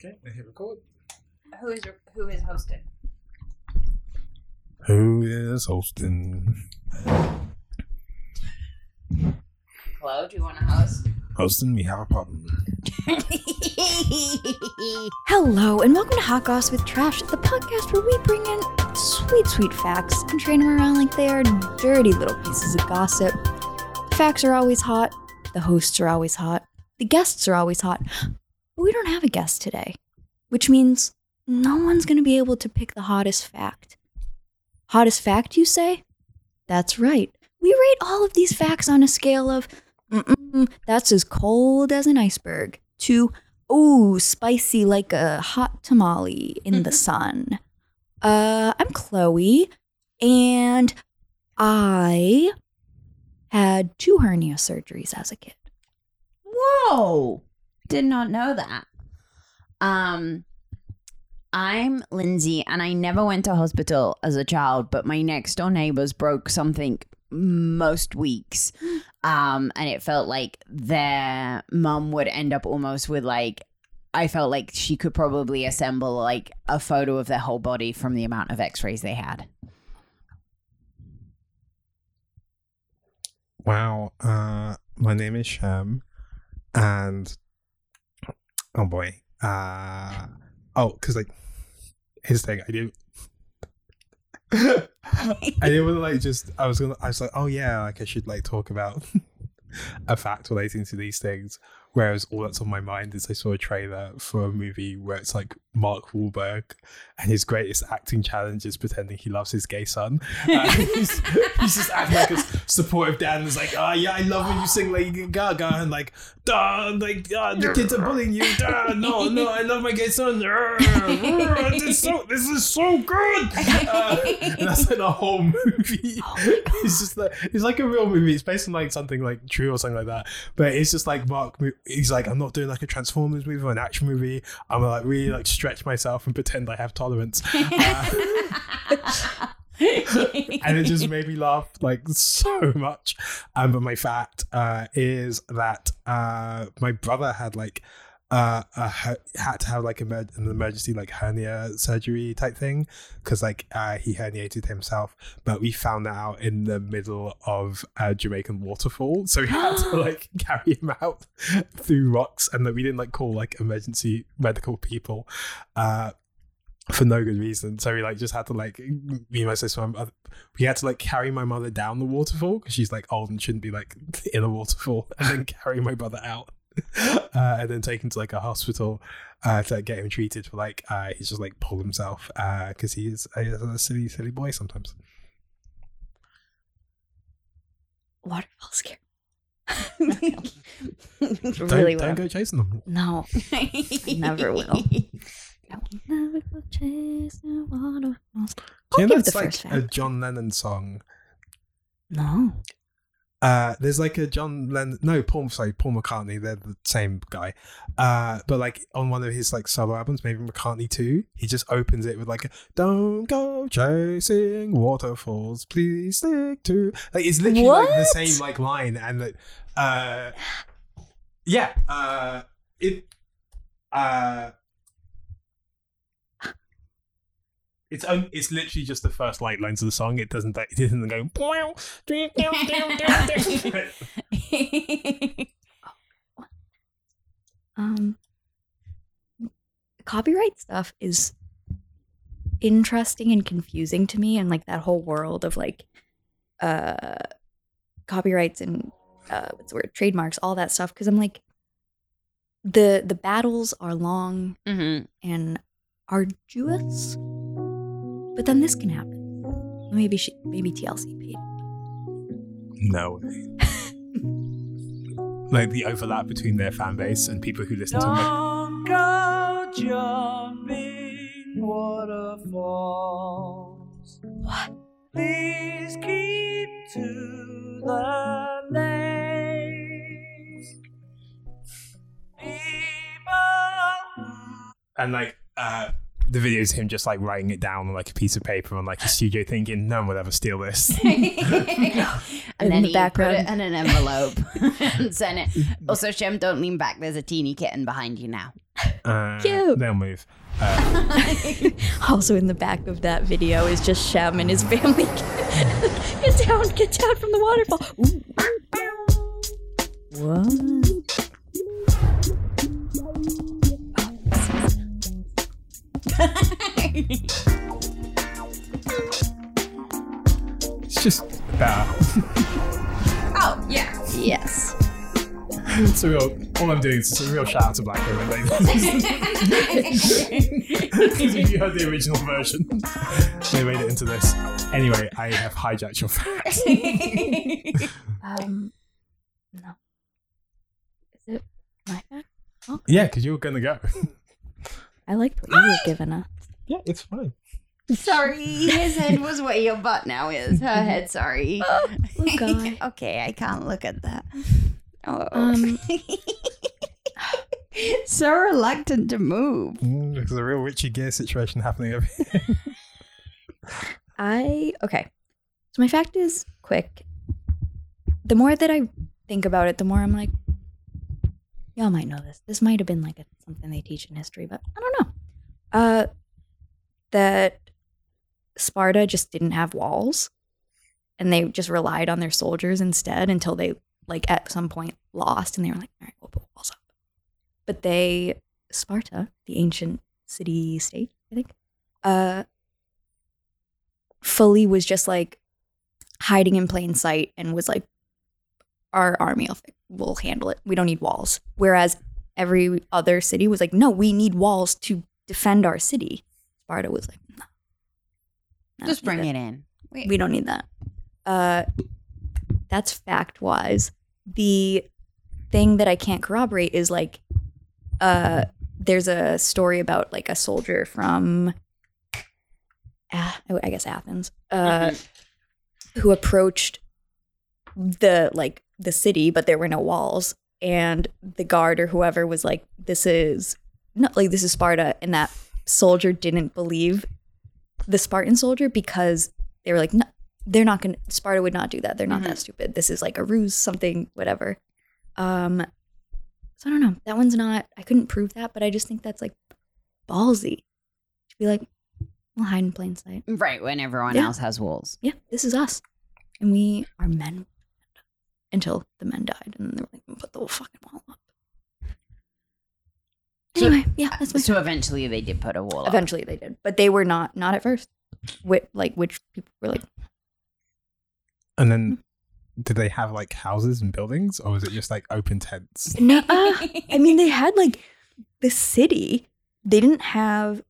Okay, I hit record. Who is hosting? Who is hosting? Hello, do you want to host? Hosting, we have a problem. Hello, and welcome to Hot Goss with Trash, the podcast where we bring in sweet, sweet facts and train them around like they are dirty little pieces of gossip. The facts are always hot, the hosts are always hot, the guests are always hot, but we don't have a guest today, which means no one's going to be able to pick the hottest fact. Hottest fact, you say? That's right. We rate all of these facts on a scale of, that's as cold as an iceberg, to, spicy like a hot tamale in the sun. I'm Chloe, and I had 2 hernia surgeries as a kid. Whoa! Did not know that. I'm Lindsay, and I never went to hospital as a child, but my next door neighbors broke something most weeks. And it felt like their mum would end up almost with I felt like she could probably assemble a photo of their whole body from the amount of x-rays they had. Wow. My name is Shem, and oh boy. Because his thing, I didn't want to I was like, oh yeah, I should talk about a fact relating to these things. Whereas all that's on my mind is I saw a trailer for a movie where it's Mark Wahlberg and his greatest acting challenge is pretending he loves his gay son. He's just acting like a supportive dad and is like, oh yeah, I love when you sing Lady Gaga and the kids are bullying you. No, I love my gay son. This is so good. And that's the whole movie. It's a real movie. It's based on something true or something like that. But it's just Mark. He's I'm not doing a Transformers movie or an action movie. I'm gonna really stretch myself and pretend I have tolerance. And it just made me laugh so much. But my fact is that my brother had had to have an emergency hernia surgery type thing because he herniated himself, but we found that out in the middle of a Jamaican waterfall, so we had to carry him out through rocks, and we didn't call emergency medical people for no good reason. So we just had to me and my sister, we had to carry my mother down the waterfall because she's old and shouldn't be in a waterfall, and then carry my brother out. And then take him to a hospital to get him treated for he's just pull himself because he's a silly boy sometimes. Waterfall scare. Don't go chasing them. No, I never will. I will never go chasing waterfalls. Do you know that's a John Lennon song? No. There's a John Lennon, Paul McCartney, they're the same guy. But on one of his solo albums, maybe McCartney 2, he just opens it with don't go chasing waterfalls, please stick to. It's literally the same line, and it's literally just the first lines of the song. It doesn't go. Copyright stuff is interesting and confusing to me, and that whole world of copyrights and what's the word, trademarks, all that stuff. Because I'm the battles are long and arduous. But then this can happen. Maybe TLC paid. No way. The overlap between their fan base and people who listen to them. Don't go jumping waterfalls. What? Please keep to the lanes. People. And the video is him just writing it down on a piece of paper on a studio, thinking no one would ever steal this. And then he put it in an envelope and sent it. Also, Shem, don't lean back. There's a teeny kitten behind you now. Cute. They'll move. Also in the back of that video is just Shem and his family. Get down from the waterfall. Ooh. What? It's just better. Oh, yeah. Yes. It's a real. All I'm doing is a real shout out to Black Women. Because if you heard the original version, they made it into this. Anyway, I have hijacked your facts. No. Is it my fact? Oh, Yeah, because you were gonna go. I liked what you were giving us. Yeah, it's fine. Sorry, his head was where your butt now is. Her head, sorry. Oh, God. Okay, I can't look at that. Oh. So reluctant to move. There's a real Richie Gere situation happening over here. Okay. So my fact is quick. The more that I think about it, the more I'm like, y'all might know this. This might have been like something they teach in history, but I don't know. That Sparta just didn't have walls, and they just relied on their soldiers instead until they, like, at some point lost, and they were like, all right, we'll put walls up. But Sparta, the ancient city-state, I think, fully was just like hiding in plain sight and was like, our army will handle it. We don't need walls. Whereas every other city was like, no, we need walls to defend our city. Sparta was like, no. Just bring it in. We don't need that. That's fact-wise. The thing that I can't corroborate is like, there's a story about like a soldier from, I guess Athens, who approached the city, but there were no walls, and the guard or whoever was like, this is Sparta, and that soldier didn't believe the Spartan soldier because they were like, no, they're not gonna, Sparta would not do that. They're not that stupid. This is like a ruse, something, whatever. So I don't know. That one's not, I couldn't prove that, but I just think that's like ballsy to be like, we'll hide in plain sight. Right, when everyone else has walls. Yeah, this is us. And we are men until the men died. And they were like, we'll put the whole fucking wall up. Anyway, yeah, that's my So eventually they did put a wall up. Eventually they did. But they were not at first. Which people were like. And then, did they have like houses and buildings, or was it just like open tents? No, I mean, they had like the city. They didn't have.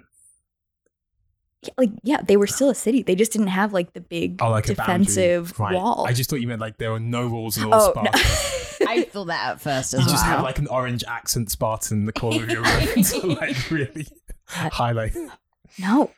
They were still a city. They just didn't have like the big like defensive a boundary. wall. I just thought you meant like there were no walls in all Sparta. No. I thought that at first as You well. just have like an orange accent Spartan in the corner of your room to like really highlight. No,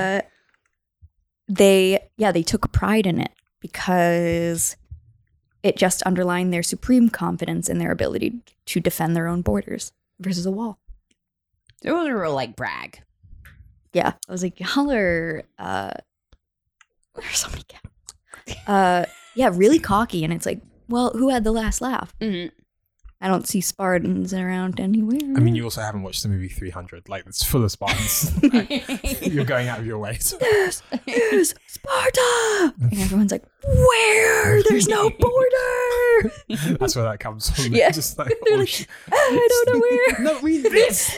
they took pride in it because it just underlined their supreme confidence in their ability to defend their own borders versus a wall. It was a real like brag. Yeah, I was like, y'all are, there's so many cats. Really cocky, and it's like, well, who had the last laugh? Mm-hmm. I don't see Spartans around anywhere. I mean, you also haven't watched the movie 300. Like, it's full of Spartans. You're going out of your way. This is Sparta! And everyone's like, where? There's no border! That's where that comes from. Yeah. Just like, They're like, I don't know where. No, we this.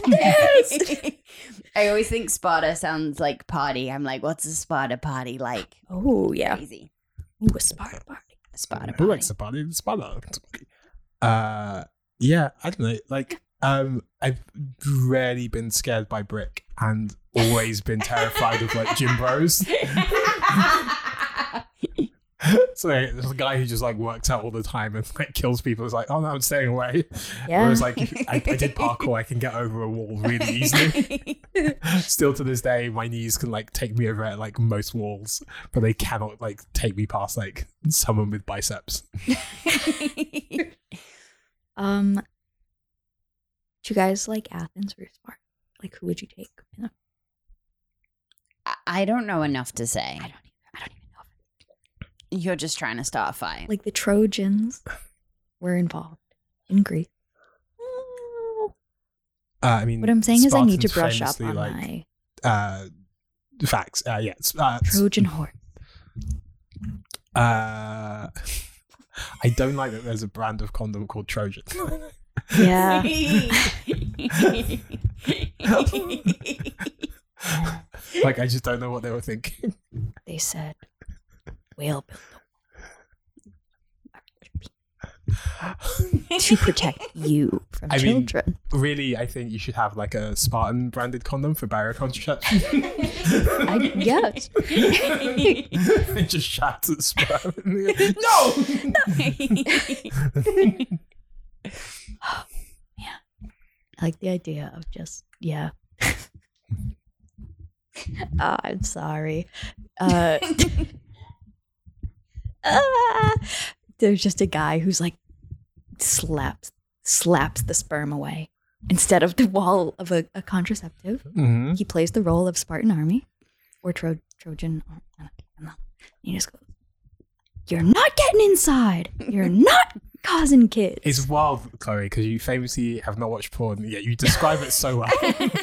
I always think Sparta sounds like party. I'm like, what's a Sparta party like? Oh, yeah. Crazy. Ooh, a Sparta party. A Sparta Who party. likes the party? Sparta. Yeah, I don't know. Like, I've rarely been scared by brick and always been terrified of like gym bros. So there's a guy who just like works out all the time and like kills people. It's like, oh no, I'm staying away. Yeah. Whereas like I did parkour, I can get over a wall really easily. Still to this day, my knees can like take me over at like most walls, but they cannot like take me past like someone with biceps. Do you guys like Athens or Sparta? Like, who would you take? You know? I don't know enough to say. I don't even know. You're just trying to start a fight. Like, the Trojans were involved in Greece. I mean, What I'm saying is I need to Spartans brush up famously, on my facts. Trojan horse. I don't like that there's a brand of condom called Trojan. Yeah. Like, I just don't know what they were thinking. They said, whale built to protect you from I mean, children. Really, I think you should have like a Spartan branded condom for barrier contraception. Yes. It just shouts at sperm. No! Yeah. I like the idea of just, yeah. I'm sorry. There's just a guy who's like slaps the sperm away instead of the wall of a contraceptive. Mm-hmm. He plays the role of Spartan army or Trojan. I don't know. He just goes, "You're not getting inside. You're not causing kids." It's wild, Chloe, because you famously have not watched porn, yet you describe it so well.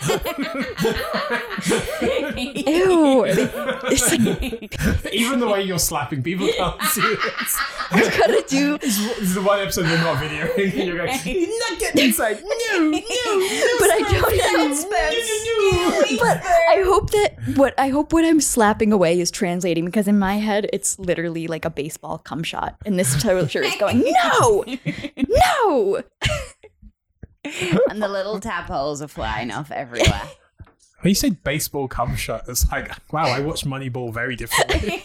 Ew. It's like, Even the way you're slapping people can't see this. I gotta do. This is the one episode we're not videoing. And you're going, "You're not getting inside." No. But I don't know. But I hope what I'm slapping away is translating, because in my head it's literally like a baseball cum shot, and this shirt is going, no. And the little tap holes are flying off everywhere. When you say baseball cum shot, it's like, wow, I watch Moneyball very differently.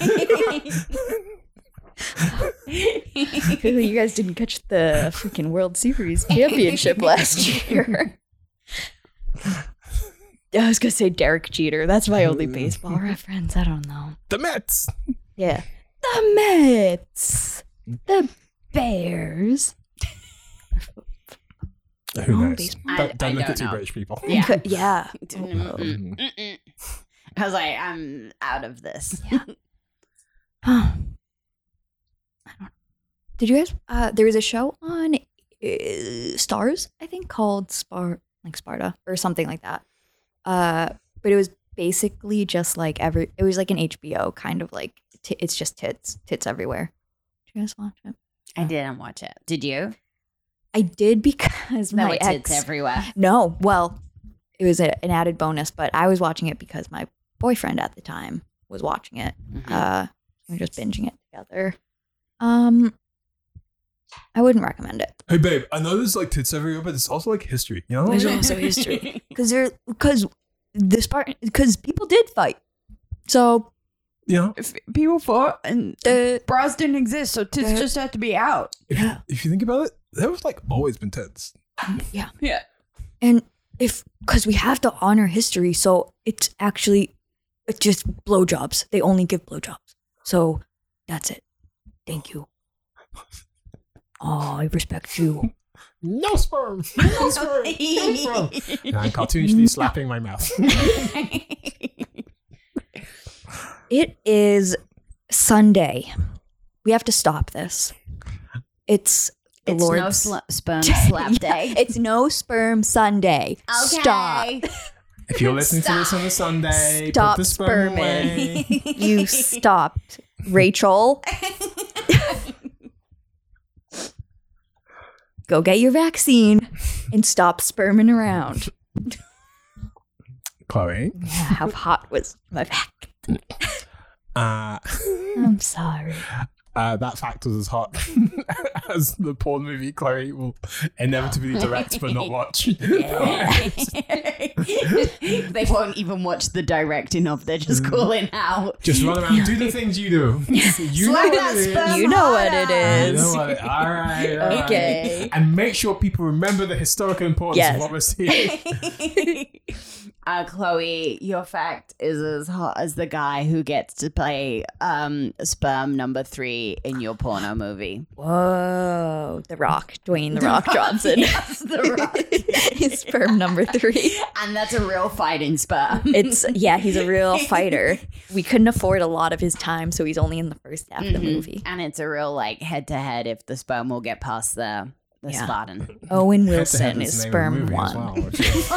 Clearly, you guys didn't catch the freaking World Series championship last year. I was gonna say Derek Jeter. That's my only baseball reference. I don't know. The Mets. Yeah, the Mets, the Bears. Who Oh, knows? baseball. Don't I look don't at two know. British people. Yeah. Yeah. I was like, I'm out of this. I don't know. Did you guys? There was a show on Stars, I think, called Sparta or something like that. But it was basically just like it was like an HBO kind of like it's just tits everywhere. Did you guys watch it? I didn't watch it. Did you? I did because There my were ex. tits everywhere. No, well, it was an added bonus, but I was watching it because my boyfriend at the time was watching it. Mhm. We were just binging it together. I wouldn't recommend it. Hey, babe, I know there's like tits everywhere, but it's also like history, you know? There's also history because people did fight. So You know, If people fought and bras didn't exist, so tits just had to be out. if you think about it, there was like always been tits. yeah, Yeah. and because we have to honor history, so it's just blowjobs. They only give blowjobs. So that's it. Thank you. Oh, I respect you. No sperm. No sperm. No sperm. And I'm cartoonishly slapping my mouth. It is Sunday. We have to stop this. It's the It's no Lord's sperm slap day. It's no sperm Sunday. Okay. Stop. If you're listening to this on a Sunday, Stop put the sperm sperming. away. You stopped, Rachel. Go get your vaccine and stop sperming around. Chloe. Yeah, how hot was my vaccine? I'm sorry. That fact was as hot as the porn movie Chloe will inevitably direct but not watch. They won't even watch the directing of. They're just calling out. Just run around, do the things you do. You Slap know that what it is. sperm You know what it harder. You is. know what? All right. Okay. And make sure people remember the historical importance Yes. of what we're seeing. Chloe, your fact is as hot as the guy who gets to play sperm number 3 in your porno movie. Whoa. The Rock. Dwayne The Rock Johnson. Yes, The Rock. His sperm number 3. And that's a real fighting sperm. He's a real fighter. We couldn't afford a lot of his time, so he's only in the first half of the movie. And it's a real like head to head if the sperm will get past the the Yeah. Spartan. Owen Head to Head Wilson is is the name of the sperm movie as 1. well, which is-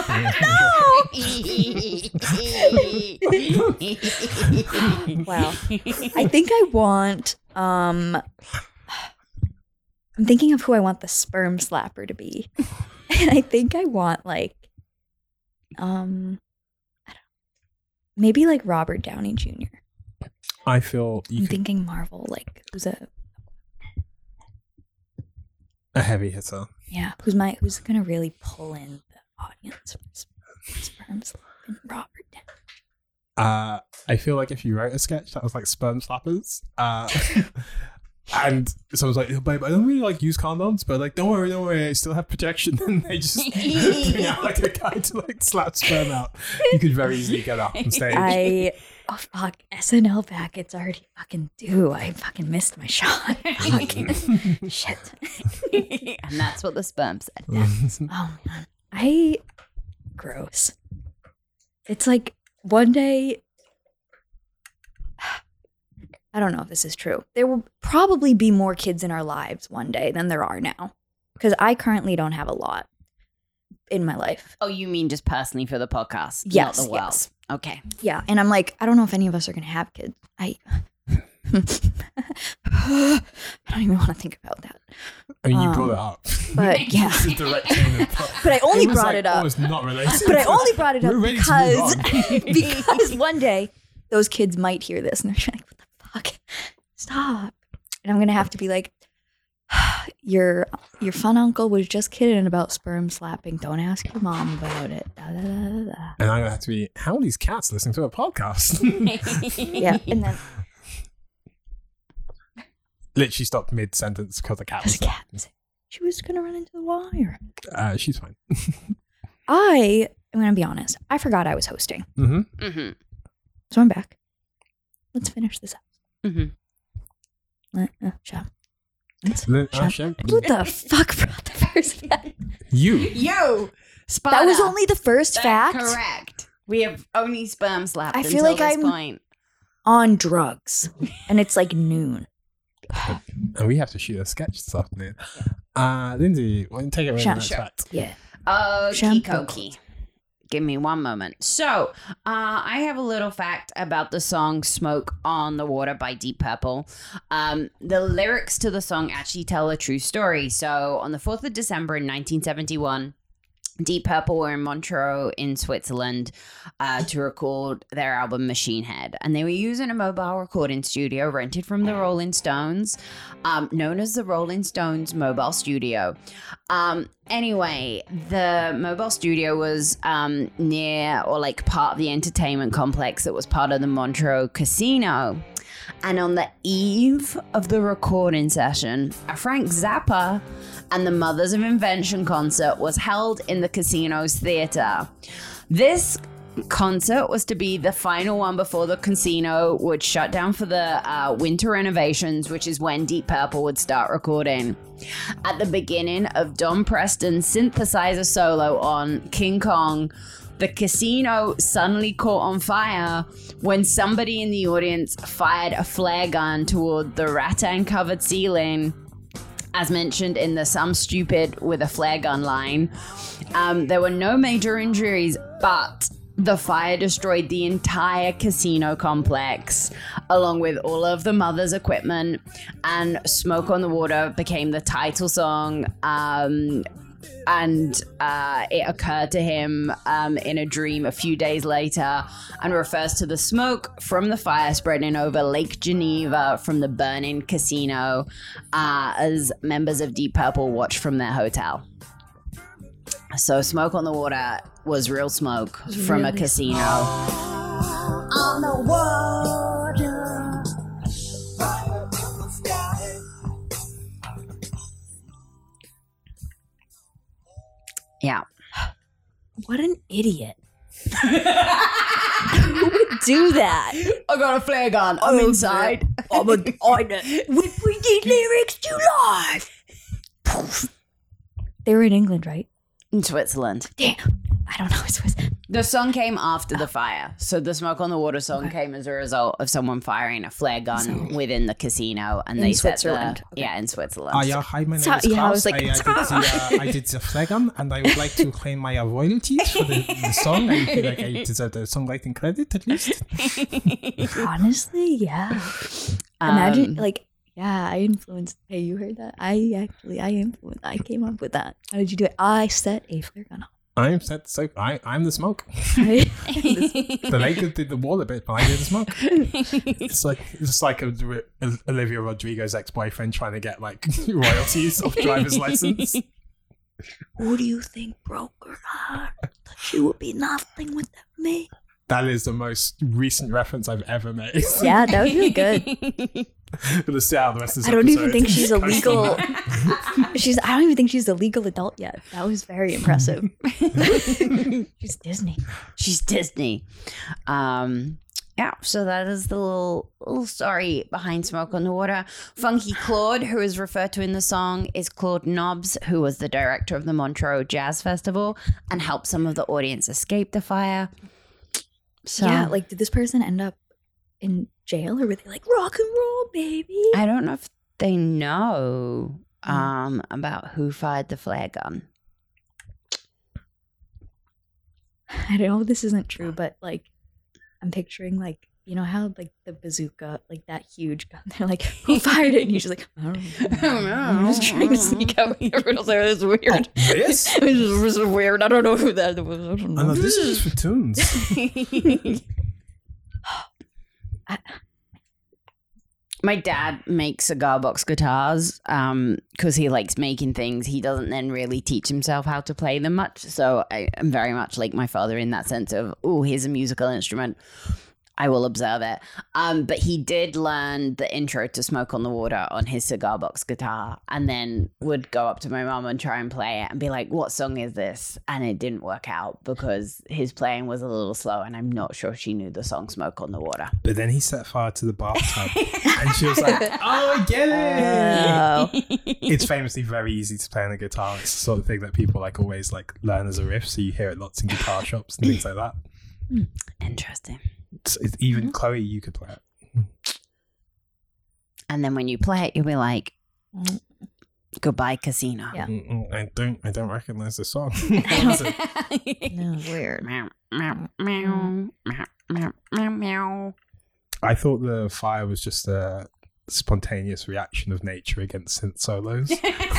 Wow. I think I want I'm thinking of who I want the sperm slapper to be. And I think I want like I don't know, maybe like Robert Downey Jr. I feel you I'm could, thinking Marvel, like who's a heavy hitter. who's gonna really pull in the audience for sperm slapping Robert Downey. I feel like if you wrote a sketch that was like sperm slappers, and someone's like, oh, babe, I don't really like use condoms, but like, don't worry, I still have protection, and they just bring out like a guy to like slap sperm out. You could very easily get up on stage. Oh fuck, SNL back, it's already fucking due. I fucking missed my shot. Fucking shit. And that's what the sperm said. Oh man. Gross. It's like one day, I don't know if this is true. There will probably be more kids in our lives one day than there are now. Because I currently don't have a lot in my life. Oh, you mean just personally for the podcast, Yes, not the world? yes. Okay. Yeah. And I'm like, I don't know if any of us are going to have kids. I don't even want to think about that. I mean, you brought it up. But yeah. It's a direct chain of thought. But I only was, brought like, it up. almost not related. But I only brought it up We're ready to move because on. because one day those kids might hear this and they're like, "What the fuck? Stop!" And I'm gonna have to be like, "Your fun uncle was just kidding about sperm slapping. Don't ask your mom about it." Da, da, da, da, da. And I'm gonna have to be, how are these cats listening to a podcast? Yeah, and then Literally stopped mid sentence because the cat was there's a cat. She was gonna run into the wire. she's fine. I'm gonna be honest. I forgot I was hosting, Mm-hmm. Mm-hmm. so I'm back. Let's finish this up. Mm-hmm. Shut up. Who the fuck brought the first fact? You. Yo, Sparta. That was only the first That's fact. correct. We have only sperm slapped I until feel like this I'm- point. On drugs, and it's like noon. And we have to shoot a sketch this afternoon. Lindsay, why don't you take it away with the next Sure. fact? Yeah. Shampoo. Give me one moment. So, I have a little fact about the song Smoke on the Water by Deep Purple. The lyrics to the song actually tell a true story. So, on the 4th of December in 1971, Deep Purple were in Montreux in Switzerland to record their album Machine Head. And they were using a mobile recording studio rented from the Rolling Stones, known as the Rolling Stones Mobile Studio. Anyway, the mobile studio was near or like part of the entertainment complex that was part of the Montreux Casino. And on the eve of the recording session, a Frank Zappa and the Mothers of Invention concert was held in the casino's theater. This concert was to be the final one before the casino would shut down for the winter renovations, which is when Deep Purple would start recording. At the beginning of Don Preston's synthesizer solo on King Kong, the casino suddenly caught on fire when somebody in the audience fired a flare gun toward the rattan-covered ceiling. As mentioned in the Some Stupid with a Flare Gun line. There were no major injuries, but the fire destroyed the entire casino complex, along with all of the Mother's equipment, and Smoke on the Water became the title song. And it occurred to him in a dream a few days later and refers to the smoke from the fire spreading over Lake Geneva from the burning casino as members of Deep Purple watched from their hotel. So Smoke on the Water was real smoke from a casino. On the water. Yeah. What an idiot. Who would do that? I got a flare gun. I'm inside. We did lyrics to life. They were in England, right? In Switzerland. Damn. I don't know. It's The song came after the fire. So the Smoke on the Water song came as a result of someone firing a flare gun within the casino. And In they set Switzerland. the... Yeah, in Switzerland. Yeah, hi, my name So- is yeah, I Klaus. was like, I did the flare gun, and I would like to claim my royalties for the song. I feel like I deserve the songwriting credit, at least. Honestly, yeah. Imagine, like, yeah, I influenced. Hey, you heard that? I influenced. I came up with that. How did you do it? I set a flare gun off. I'm the smoke. Right? The Lakers did the wall a bit, but I did the smoke. It's like Olivia Rodrigo's ex-boyfriend trying to get like royalties off driver's license. Who do you think broke her heart? That she would be nothing without me. That is the most recent reference I've ever made. Yeah, that was really good. Gonna see how the rest of this I don't even episode think she's a goes legal. on. I don't even think she's a legal adult yet. That was very impressive. She's Disney. She's Disney. Yeah, so that is the little story behind Smoke on the Water. Funky Claude, who is referred to in the song, is Claude Nobbs, who was the director of the Montreux Jazz Festival and helped some of the audience escape the fire. So Yeah, like, did this person end up in jail, or were they like rock and roll, baby? I don't know if they know about who fired the flare gun. I know this isn't true, but like, I'm picturing like, you know how like the bazooka, like that huge gun. They're like, who fired it? And he's just like, I don't know. I'm just trying to sneak out. Everyone's there. It's weird. This? It was weird. I don't know who that was. I don't I know know. this is for tunes. My dad makes cigar box guitars because he likes making things. He doesn't then really teach himself how to play them much. So I am very much like my father in that sense of, oh, here's a musical instrument. I will observe it. But he did learn the intro to Smoke on the Water on his cigar box guitar and then would go up to my mom and try and play it and be like, what song is this? And it didn't work out because his playing was a little slow and I'm not sure she knew the song Smoke on the Water. But then he set fire to the bathtub and she was like, oh, I get it. It's famously very easy to play on a guitar. It's the sort of thing that people like always like learn as a riff. So you hear it lots in guitar shops and things like that. Interesting. It's even Chloe, you could play it. And then when you play it, you'll be like, goodbye, casino. Yeah. I don't recognize the song. What was it? No, weird. Meow, meow, meow, meow, meow, meow, meow. I thought the fire was just a spontaneous reaction of nature against synth solos.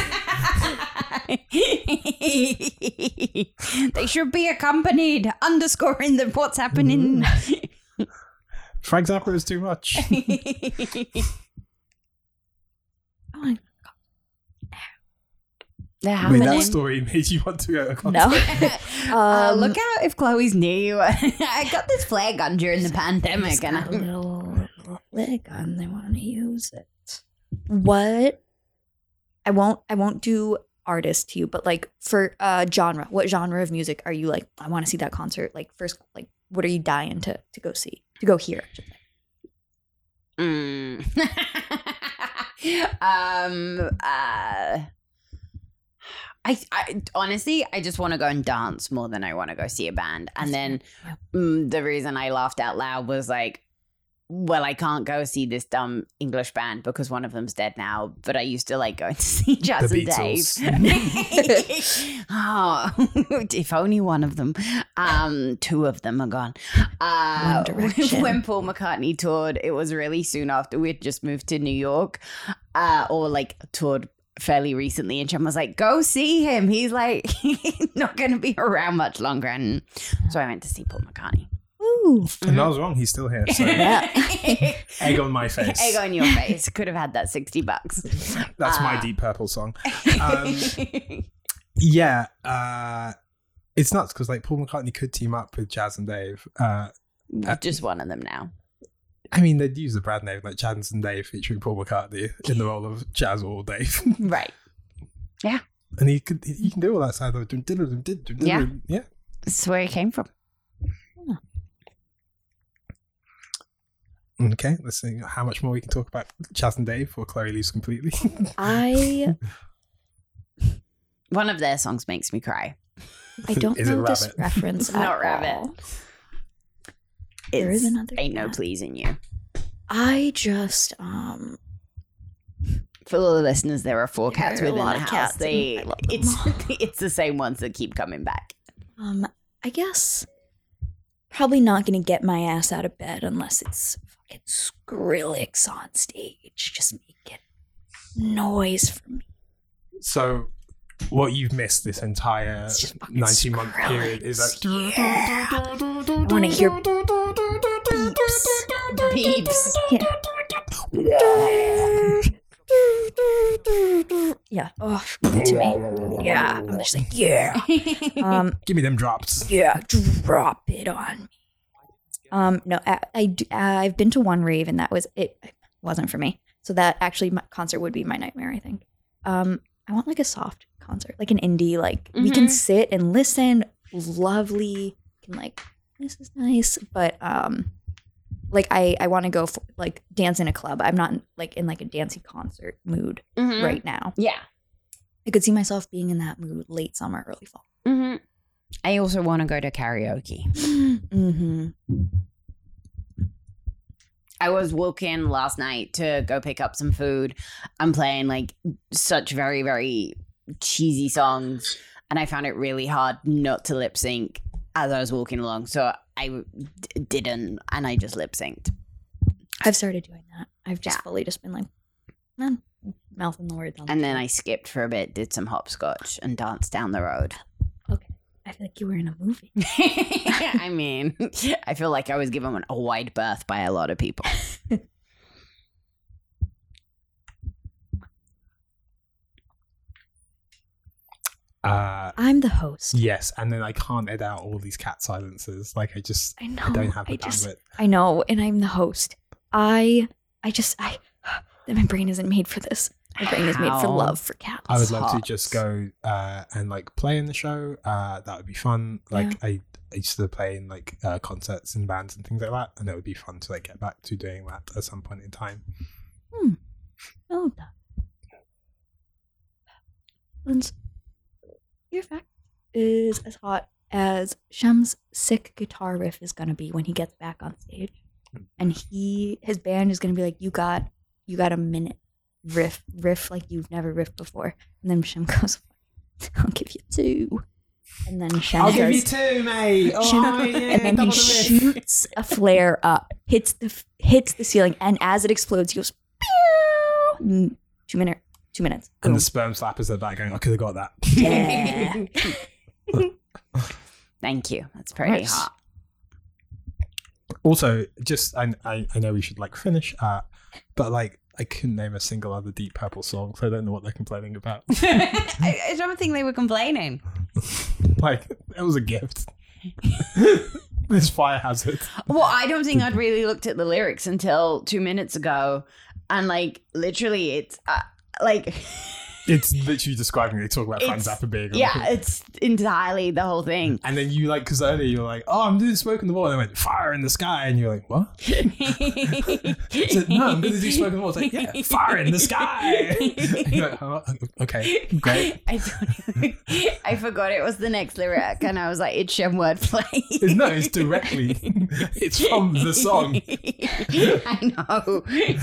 They should be accompanied, underscoring what's happening. Frank Zappa is too much. Oh my They're I happening. mean, that story made you want to go to a concert. No. Look out if Chloe's new. I got this flare gun during the pandemic, and a little flare gun. They want to use it. What? I won't do artist to you, but like for genre, what genre of music are you like? I want to see that concert. Like first, like what are you dying to go see, to go hear? I honestly, I just want to go and dance more than I want to go see a band. And then the reason I laughed out loud was like, well, I can't go see this dumb English band because one of them's dead now, but I used to like going to see Jazz The and Dave. Beatles. Oh, if only one of them. Two of them are gone. One Direction. When Paul McCartney toured, it was really soon after we'd just moved to New York, or like toured fairly recently, and Chum was like, go see him. He's like not going to be around much longer. And so I went to see Paul McCartney. Ooh. And I was wrong. He's still here. So Yeah. egg on my face. Egg on your face. Could have had that $60. That's my Deep Purple song. Yeah. It's nuts because like Paul McCartney could team up with Jazz and Dave. Just one of them now. I mean, they'd use the brand name like Jazz and Dave featuring Paul McCartney in the role of Jazz or Dave. Right. Yeah. And he can do all that side of Yeah. Yeah. That's where he came from. Okay, let's see how much more we can talk about Jazz and Dave before Chloe leaves completely. I One of their songs makes me cry. I don't Is it know this rabbit? reference. It's not at rabbit. all. There is another Ain't no cat. pleasing you. I just For all the listeners, there are 4 There cats are a within lot the of house. cats, and I love them. It's the same ones that keep coming back. I guess probably not gonna get my ass out of bed unless it's fucking Skrillex on stage. Just making noise for me. So, what you've missed this entire It's just fucking 19-month period is like. Yeah. I want to hear Beeps. Yeah. Oh, give it to me. Yeah. I'm just like, yeah. Give me them drops. Yeah. Drop it on me. No, I've been to one rave and that was it. Wasn't for me. So that actually my concert would be my nightmare, I think. I want like a soft concert, like an indie, like we can sit and listen, lovely, can like this is nice, but like I want to go for like dance in a club. I'm not like in like a dancey concert mood right now. Yeah. I could see myself being in that mood late summer, early fall. Mm-hmm. I also want to go to karaoke. Mm-hmm. I was walking last night to go pick up some food. I'm playing like such very, very cheesy songs, and I found it really hard not to lip sync as I was walking along. So I didn't, and I just lip synced. I've started doing that. I've just fully just been like, mouthing the words on. And then I skipped for a bit, did some hopscotch, and danced down the road. Okay, I feel like you were in a movie. I mean, I feel like I was given a wide berth by a lot of people. I'm the host. Yes, and then I can't edit out all these cat silences. Like I know. don't have the bandwidth. I know, and I'm the host. My brain isn't made for this. My brain is made for How? love for cats. I would love to Hot. just go and like play in the show. That would be fun. Like I used to play in like concerts and bands and things like that, and it would be fun to like get back to doing that at some point in time. Oh, Linz, your fact is as hot as Shem's sick guitar riff is gonna be when he gets back on stage, and his band is gonna be like, you got a minute, riff like you've never riffed before, and then Shem goes, I'll give you 2, and then Shem I'll goes, give you 2, mate. Shem- Oh, yeah, and then he double the riff. shoots a flare up, hits the ceiling, and as it explodes, he goes, pew! 2 minutes. And Boom. the sperm slappers are back going, I could have got that. Yeah. Thank you. That's pretty Nice. hot. Also, just I know we should like finish, but like I couldn't name a single other Deep Purple song, so I don't know what they're complaining about. I don't think they were complaining. Like it was a gift. This fire hazard. Well, I don't think I'd really looked at the lyrics until 2 minutes ago. And like, literally, it's like... It's literally describing. They talk about Frank It's- Zappa being. Yeah, it's entirely the whole thing. And then you like, because earlier you're like, oh, I'm doing Smoke in the Wall. And I went, fire in the sky. And you're like, what? I said, no, I'm going to do Smoke in the Wall. It's like, yeah, fire in the sky. And you're like, oh, okay, great. I forgot it was the next lyric, and I was like, it's Shem wordplay. No, it's directly. It's from the song. I know.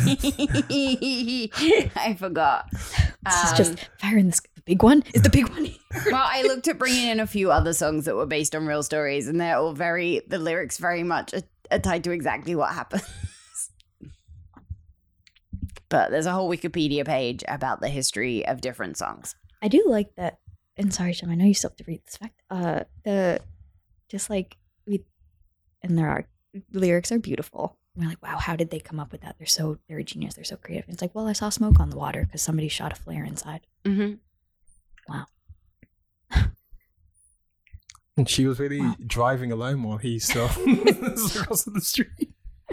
I forgot. This is just fire in the sky. The big one is the big one. Well, I looked at bringing in a few other songs that were based on real stories, and they're all the lyrics very much are tied to exactly what happens. But there's a whole Wikipedia page about the history of different songs. I do like that. And sorry, Shem, I know you still have to read this fact. And there are lyrics are beautiful. And we're like, wow, how did they come up with that? They're a genius. They're so creative. And it's like, well, I saw smoke on the water because somebody shot a flare inside. Mm-hmm. Wow. And she was really driving alone while he still was across the street.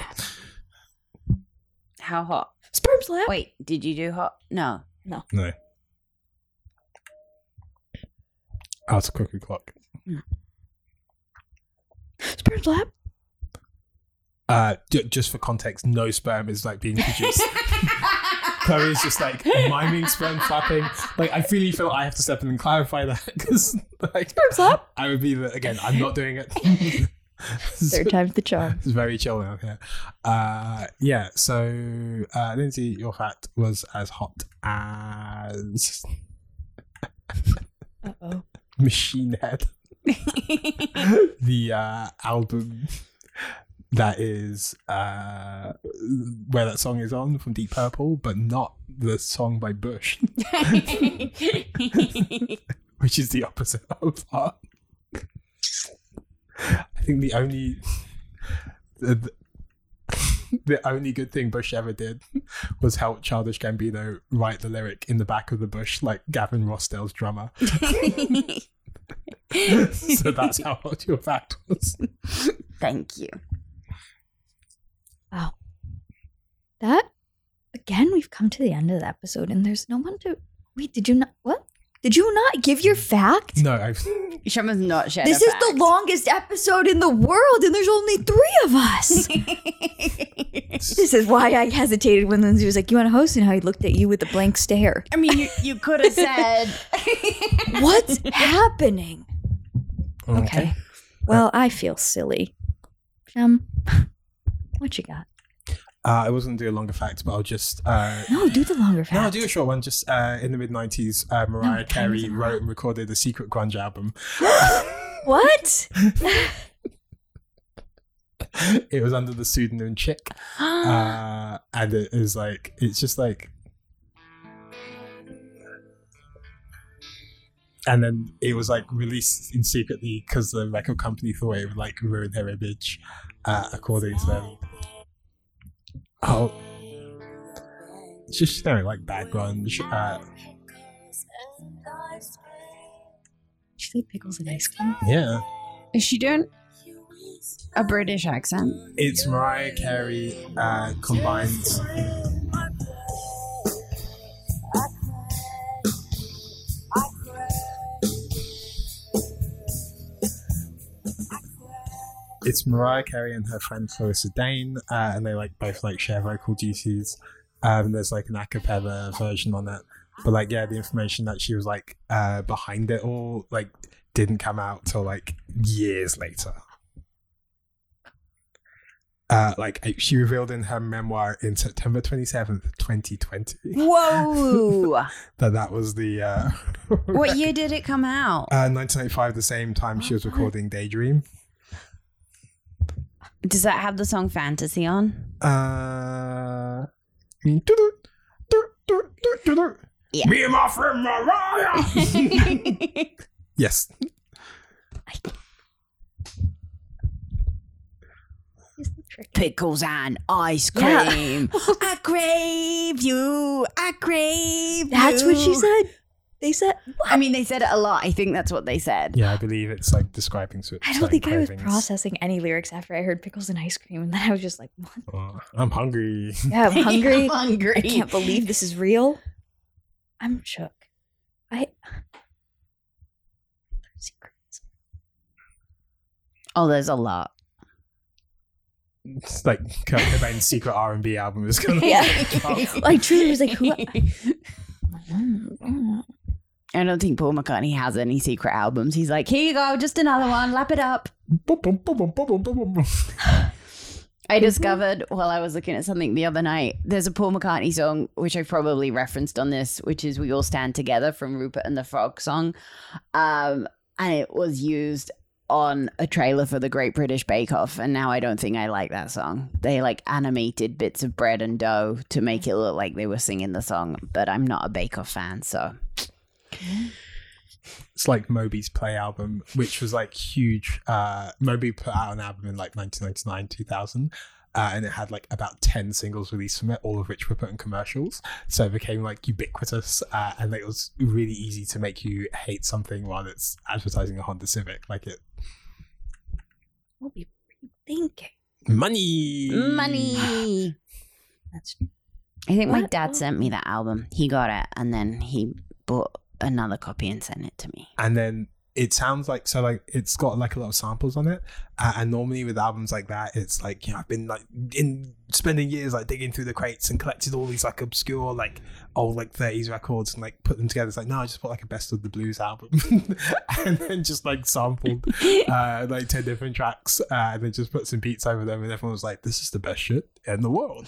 How hot? Sperm slap. Wait, did you do hot? No. No. Oh, it's a cookie clock. Sperm slap. Just for context, no sperm is like being produced. Chloe's just like miming sperm flapping. Like, I really feel I have to step in and clarify that because, like, Sperm flap. I would be again. I'm not doing it. Third time's the charm. It's very chill now. Yeah. So, Lindsay, your fact was as hot as Machine Head, the album that is where that song is on from Deep Purple, but not the song by Bush, which is the opposite of art. I think the only good thing Bush ever did was help Childish Gambino write the lyric in the back of the Bush, like Gavin Rossdale's drummer. So that's how hot your fact was. Thank you. Wow. That, again, we've come to the end of the episode and there's no one to... Wait, did you not... What? Did you not give your fact? No, I've... Shama's not shared This a is fact. the longest episode in the world and there's only 3 of us. This is why I hesitated when Lindsay was like, you want to host? And how he looked at you with a blank stare. I mean, you could have said... What's happening? Okay. Well, I feel silly. Shem, what you got? I wasn't doing a longer fact, but I'll just... No, do the longer fact. No, I'll do a short one. Just in the mid-90s, Mariah Carey wrote and recorded a secret grunge album. What? It was under the pseudonym Chick. And it is like... It's just like... And then it was like released in secretly because the record company thought it would like ruin her image, according to them. Oh, it's just like bad grunge. She say pickles and ice cream? Yeah, Is she doing a British accent? it's Mariah Carey combined. It's Mariah Carey and her friend Clarissa Dane, and they like both like share vocal duties. There's like an a cappella version on it, but like yeah, the information that she was like behind it all like didn't come out till like years later. She revealed in her memoir in September 27th, 2020. Whoa! that was the What year did it come out? 1995, the same time she was recording Daydream. Does that have the song Fantasy on? Yeah. Yeah. Me and my friend Mariah. Yes. Pickles and ice cream. I crave you. I crave That's you. what she said? They said... What? I mean, they said it a lot. I think that's what they said. Yeah, I believe it's like describing. I don't think I was processing any lyrics after I heard pickles and ice cream. And then I was just like, what? Oh, I'm hungry. Yeah, I'm hungry. I'm hungry. I can't believe this is real. I'm shook. Secrets. Oh, there's a lot. It's like Kurt Cobain's secret R&B album is gonna. Yeah. I truly was like, who? I don't think Paul McCartney has any secret albums. He's like, here you go, just another one, lap it up. I discovered while I was looking at something the other night, there's a Paul McCartney song, which I've probably referenced on this, which is We All Stand Together from Rupert and the Frog song. And it was used on a trailer for the Great British Bake Off. And now I don't think I like that song. They like animated bits of bread and dough to make it look like they were singing the song. But I'm not a Bake Off fan, so... It's like Moby's Play album, which was like huge. Moby put out an album in like 1999, 2000, and it had like about 10 singles released from it, all of which were put in commercials. So it became like ubiquitous, and it was really easy to make you hate something while it's advertising a Honda Civic. Like it. What were you thinking? Money. That's I think my What? dad sent me that album. He got it and then he bought another copy and sent it to me. And then it sounds like, so like it's got like a lot of samples on it, and normally with albums like that, it's like, you know, I've been like spending years like digging through the crates and collected all these like obscure like old like 30s records and like put them together. It's like, no, I just put like a Best of the Blues album and then just like sampled like 10 different tracks and then just put some beats over them, and everyone was like, this is the best shit in the world.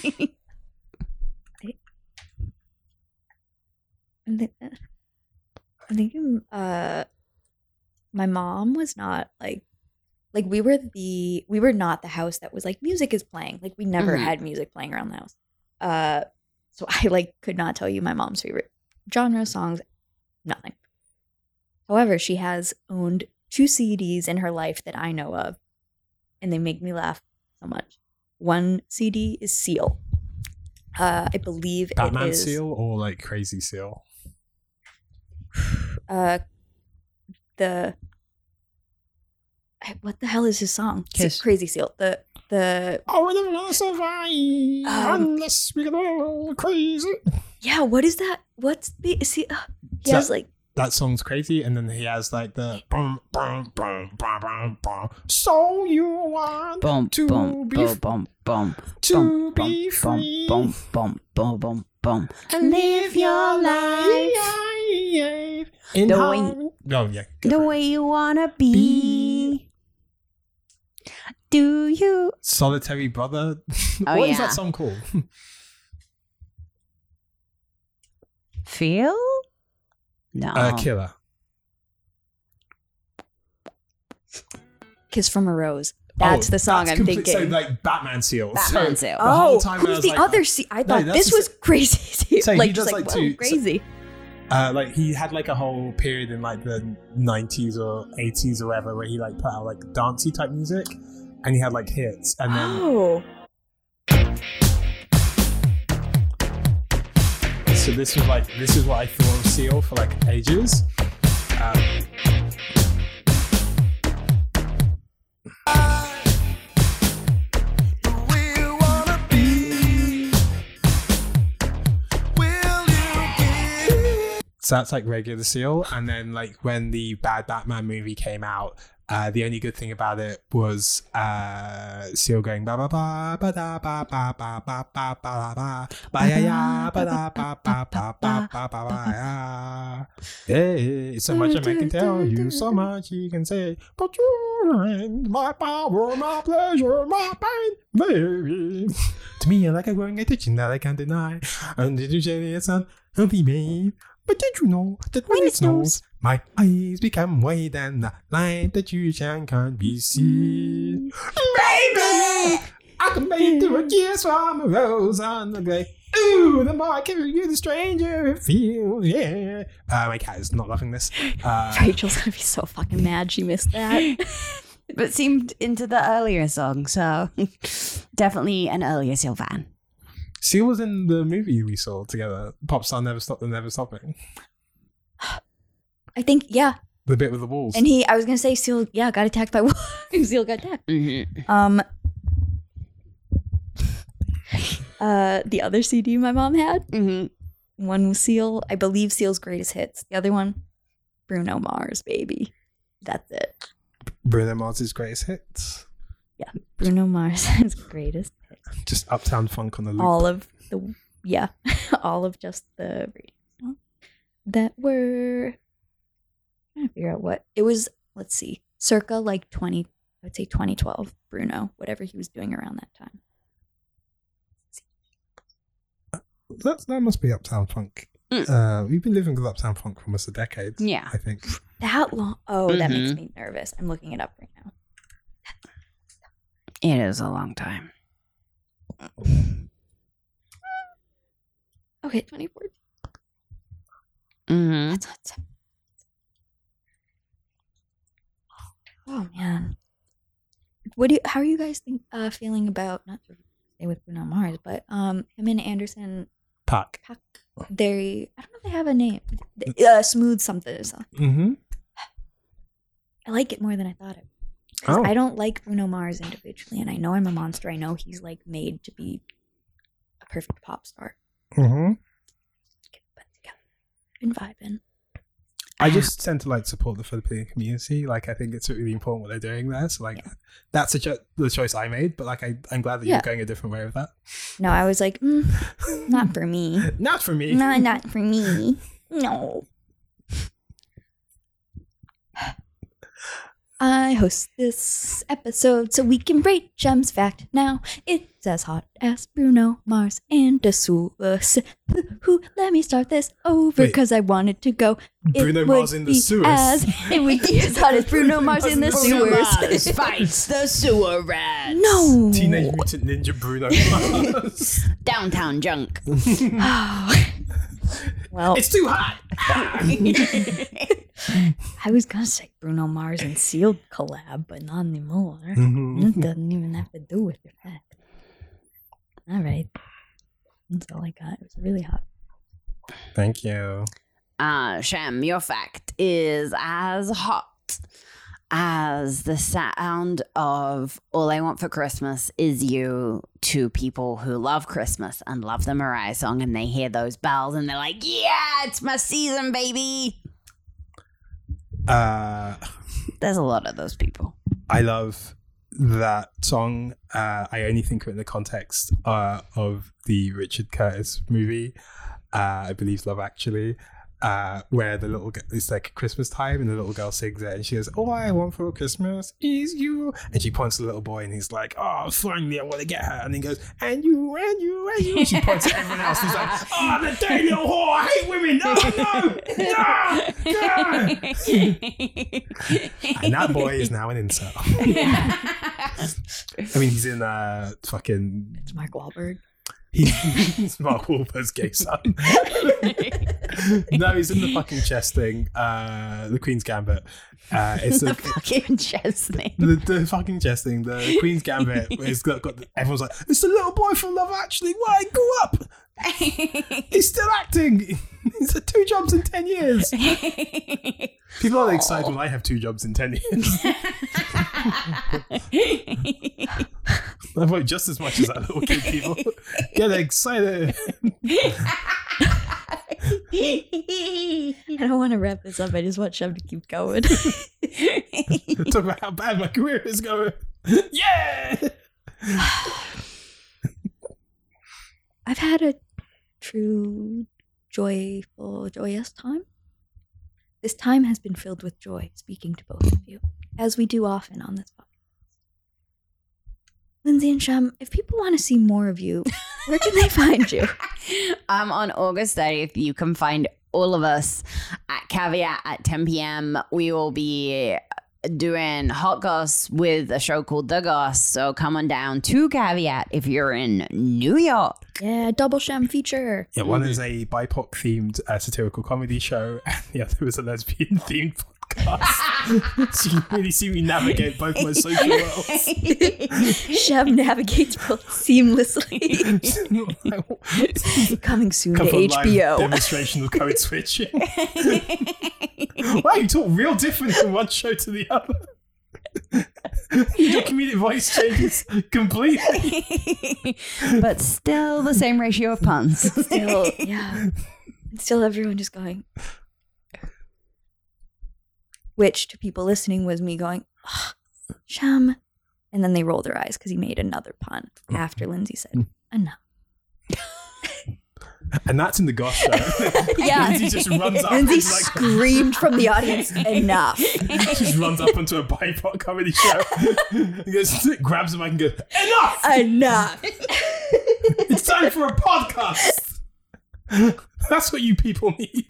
I'm thinking my mom was not like we were not the house that was like music is playing. Like we never had music playing around the house. So I like could not tell you my mom's favorite genre songs, nothing. However, she has owned 2 CDs in her life that I know of, and they make me laugh so much. One CD is Seal. I believe Batman it is Seal or like Crazy Seal. What the hell is his song? Kiss. Crazy Seal. The Oh, we're never gonna survive unless we get all crazy. yeah. What is that? What's the is he? He So- has like That song's crazy, and then he has like the boom, boom, boom, boom, boom, boom. So you want Boom, to boom, be boom, boom, boom, to boom, be boom, free boom, boom, boom, boom, boom. and Live your life in the way- harmony. Oh yeah, go the for it. way you wanna be. Do you? Solitary Brother. Oh, What is yeah. that song called? Feel? No. Killer. Kiss from a Rose. That's the song I'm thinking. So like Batman Seal. Batman So Seal. the whole Oh, time I who's was the like, other? I thought that's this the was Crazy Seal. So he like does, just like, whoa, two- crazy. like he had like a whole period in like the 90s or 80s or whatever where he like put out like dancey type music, and he had like hits, and then Oh, so this is what I thought of Seal for like ages. So that's like regular Seal, and then like when the Bad Batman movie came out, the only good thing about it was Seal going ba ba ba ba da ba ba ba ba ba ba ba ba ya ya ba da ba ba ba ba ba ba ba ya. Hey, so much a man can tell you, so much he can say, but you ain't my power, my pleasure, my pain, baby. To me, you're like a growing addiction that I can't deny. And did you say it's not healthy, babe? But did you know that when it snows, my eyes become white and the light that you shine can't be seen? Baby, I can make you a kiss from a rose on the grave. Ooh, the more I give you, the stranger it feels. Yeah. My cat is not loving this. Rachel's gonna be so fucking mad she missed that. But seemed into the earlier song, so definitely an earlier Seal fan. Seal was in the movie we saw together. Popstar Never Stop the Never Stopping. I think yeah. The bit with the walls. And I was gonna say Seal, yeah, got attacked by wolves. Seal got attacked. Mm-hmm. The other CD my mom had, Mm-hmm. one was Seal, I believe Seal's Greatest Hits. The other one, Bruno Mars, baby. That's it. Bruno Mars' greatest hits. Yeah, Bruno Mars' Greatest Hits. Just Uptown Funk on the loop. All of the all of just the radio songs that were. I'm trying to figure out what it was. Let's see, circa like 20. I would say 2012. Bruno, whatever he was doing around that time. That must be Uptown Funk. We've been living with Uptown Funk for almost a decade. Yeah. I think. That long? Oh, that makes me nervous. I'm looking it up right now. It is a long time. Okay, 2014. Mm-hmm. That's not. Oh man, how are you guys feeling about not to stay with Bruno Mars, but him and Anderson Pac. Pac? I don't know if they have a name. Smooth something. Mm-hmm. I like it more than I thought it. Oh. I don't like Bruno Mars individually, and I know I'm a monster. I know he's like made to be a perfect pop star. Mm-hmm. But yeah, been vibing. I just tend to like support the Filipino community. Like, I think it's really important what they're doing there. So like, that's the choice I made. But like, I'm glad that you're going a different way with that. No, I was like, not for me. Not for me. No, not for me. No. I host this episode so we can rate Shem's fact now. It's as hot as Bruno Mars and the sewers. Let me start this over because I wanted to go. Bruno Mars in the sewers. It would be as hot as Bruno Mars in the sewers. Fights the sewer rats. No. Teenage Mutant Ninja Bruno Mars. Downtown junk. Well, It's too hot. I was gonna say Bruno Mars and Sealed collab, but not anymore. Mm-hmm. It doesn't even have to do with the fact. All right, that's all I got. It was really hot. Thank you. Shem, your fact is as hot as the sound of All I Want for Christmas Is You to people who love Christmas and love the Mariah song, and they hear those bells and they're like, yeah, it's my season, baby. There's a lot of those people. I love that song. I only think of it in the context of the Richard Curtis movie, I believe Love Actually, where the little it's like Christmas time and the little girl sings it and she goes, all I want for Christmas is you, and she points to the little boy and he's like, oh, finally I'm gonna get her, and then he goes, and you and she points at everyone else and he's like, oh, the dirty little whore, I hate women, no. And that boy is now an incel. I mean, he's in fucking It's Mark Wahlberg. He's Mark Wahlberg's gay son. No, he's in the fucking chess thing, the Queen's Gambit. It's The fucking chess thing. the fucking chess thing, the Queen's Gambit. It's got everyone's like, it's the little boy from Love Actually. Why go up? He's still acting. He's had 2 jobs in 10 years. People are excited when I have 2 jobs in 10 years. I vote just as much as that little kid. People get excited. I don't want to wrap this up. I just want Shem to keep going. Talk about how bad my career is going. Yeah. I've had a true, joyous time. This time has been filled with joy, speaking to both of you, as we do often on this podcast. Lindsay and Shem, if people want to see more of you, where can they find you? On August 30th, you can find all of us at Caveat at 10 p.m. We will be doing Hot Goss with a show called The Goss. So come on down to Caveat if you're in New York. Yeah, double Shem feature. Yeah, one is a BIPOC themed satirical comedy show, and the other is a lesbian themed podcast. So you can really see me navigate both my social worlds. Shem navigates both seamlessly. Coming soon to HBO. Demonstration of code switching. Wow, you talk real different from one show to the other. Your comedic voice changes completely. But still the same ratio of puns. Still, yeah. Still everyone just going. Which to people listening was me going, oh, Shem. And then they rolled their eyes because he made another pun after Lindsay said, enough. And that's in the Goss show. Yeah. Lindsay just runs up. Lindsay and, like, screamed from the audience, enough. just runs up onto a BIPOC comedy show. He goes, grabs the mic and goes, enough! Enough. It's time for a podcast. That's what you people need.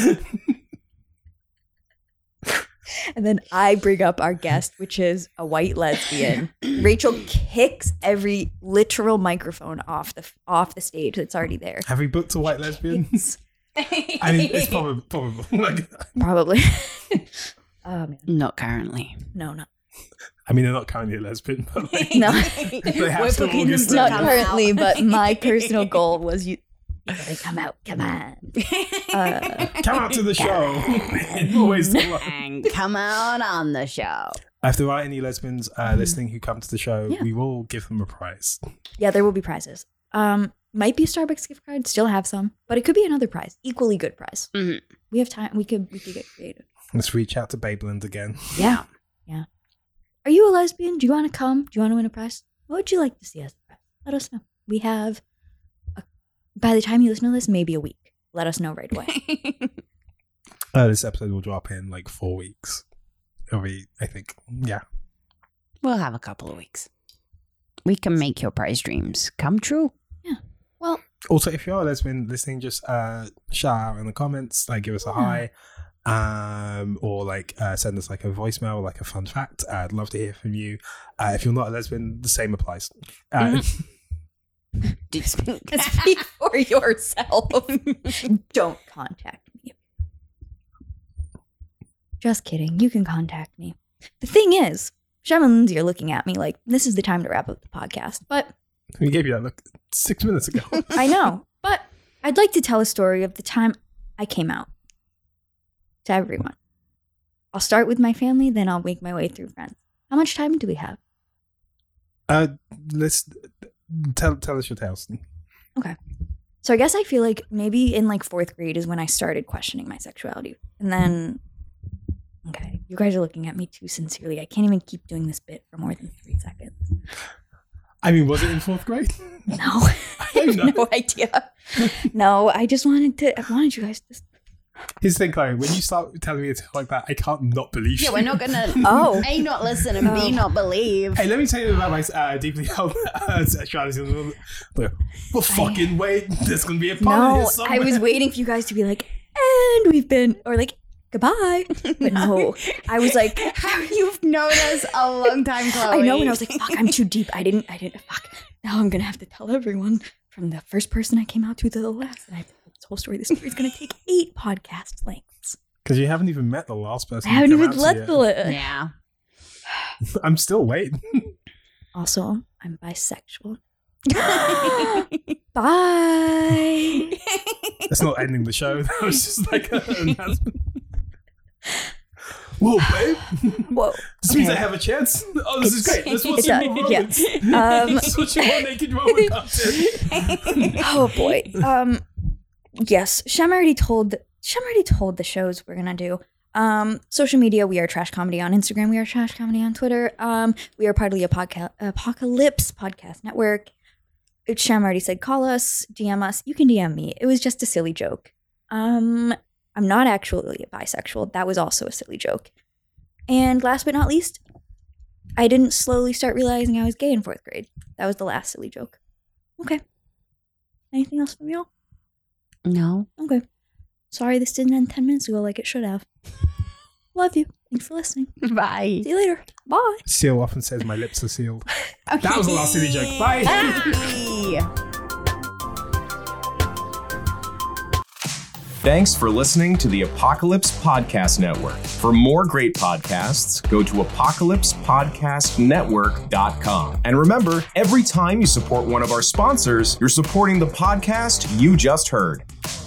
And then I bring up our guest, which is a white lesbian. Rachel kicks every literal microphone off the stage that's already there. Have we booked a white lesbian? I mean, it's probably like, Probably. Oh, man. Not currently. No. I mean, they're not currently a lesbian, but like, No. they have till August. Not come currently, out. but my personal goal was you gotta come out. Come on. Come out to the show. Always the one. And come out on the show. If there are any lesbians listening who come to the show, we will give them a prize. Yeah, there will be prizes. Might be a Starbucks gift card. Still have some, but it could be another prize, equally good prize. Mhm. We have time. We could get creative. Let's reach out to Babeland again. Yeah. Are you a lesbian? Do you want to come? Do you want to win a prize? What would you like to see us prize? Let us know. We have, by the time you listen to this, maybe a week. Let us know right away. This episode will drop in like 4 weeks. It'll be, I think, yeah. We'll have a couple of weeks. We can make your prize dreams come true. Yeah. Well, Also, if you're a lesbian listening, just shout out in the comments, like give us a hi, or like send us like a voicemail, like a fun fact. I'd love to hear from you. If you're not a lesbian, the same applies. speak for yourself. Don't contact me. Just kidding. You can contact me. The thing is, Shem and Lindsay are looking at me like this is the time to wrap up the podcast, but We gave you that look 6 minutes ago. I know, but I'd like to tell a story of the time I came out to everyone. I'll start with my family, then I'll make my way through friends. How much time do we have? Let's tell us your tales. Okay. So I guess I feel like maybe in like 4th grade is when I started questioning my sexuality. And then, okay, you guys are looking at me too sincerely. I can't even keep doing this bit for more than 3 seconds. I mean, was it in 4th grade? No, I have no idea. No, I wanted you guys to. Here's the thing, Chloe, when you start telling me it's like that, I can't not believe you. Yeah, we're not gonna A, not listen and B, not believe. Hey, let me tell you about my deeply held sexuality. Well, fucking wait, there's gonna be a part of No, this somewhere. I was waiting for you guys to be like, and we've been, or like, goodbye. But no, I was like, You've known us a long time, Chloe. I know, and I was like, fuck, I'm too deep. I didn't, fuck. Now I'm gonna have to tell everyone from the first person I came out to the last. And I have to tell this whole story. This story's gonna take 8 podcast lengths. Because you haven't even met the last person. I haven't even let the. Yeah. I'm still waiting. Also, I'm bisexual. Bye. That's not ending the show. That was just like an announcement. Whoa, babe. Whoa. This means I have a chance. Oh, this is great. Let's watch It some more does, Romans. yeah. Let's watch some more naked Roman content. Oh boy. Yes. Shem already told the shows we're gonna do. Social media, we are Trash Comedy on Instagram. We are Trash Comedy on Twitter. We are part of the Apocalypse Podcast Network. Shem already said, call us, DM us. You can DM me. It was just a silly joke. I'm not actually bisexual. That was also a silly joke. And last but not least, I didn't slowly start realizing I was gay in 4th grade. That was the last silly joke. Okay. Anything else from y'all? No. Okay. Sorry this didn't end 10 minutes ago like it should have. Love you. Thanks for listening. Bye. See you later. Bye. Seal often says my lips are sealed. Okay. That was the last silly joke. Bye. Bye. Thanks for listening to the Apocalypse Podcast Network. For more great podcasts, go to apocalypsepodcastnetwork.com. And remember, every time you support one of our sponsors, you're supporting the podcast you just heard.